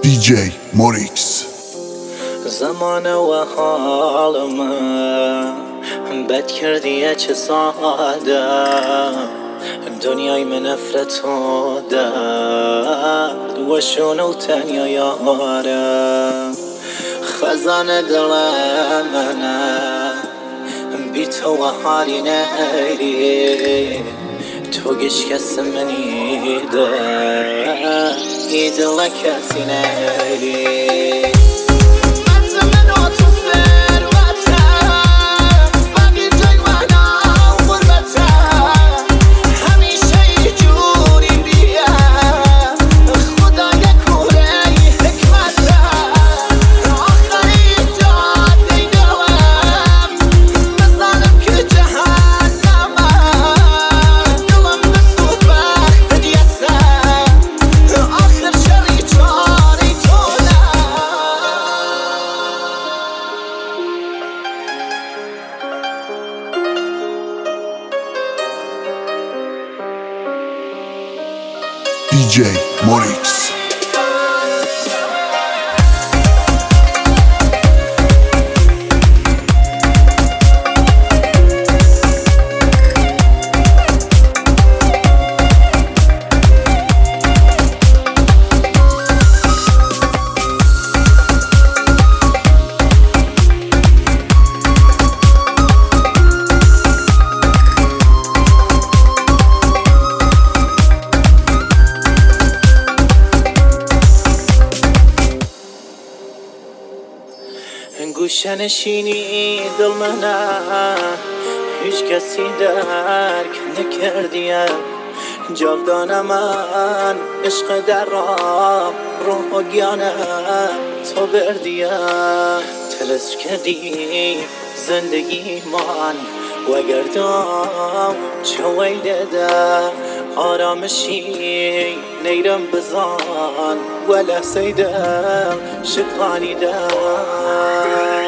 DJ موريكس. زمان و حال من بد کردیه چه ساده، دنیای من نفرت و درد و شونه و تنیا یاره. خزانه دل منه بی تو و حالی نیری، تو گیش کس منی ده ای دل کسی نیری. DJ موريكس. گوشه نشینی دل منه هیچ کسی درک نکردیه، جاودانه من عشق در روح و گیانه تو بردیه. تلس کردی زندگی من و گردم چه ویده ده، آرامشی نیرم بزان و لحظه دل شقانی ده.